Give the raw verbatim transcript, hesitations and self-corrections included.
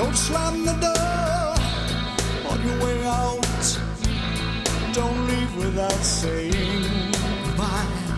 Don't slam the door on your way out. Don't leave without saying goodbye.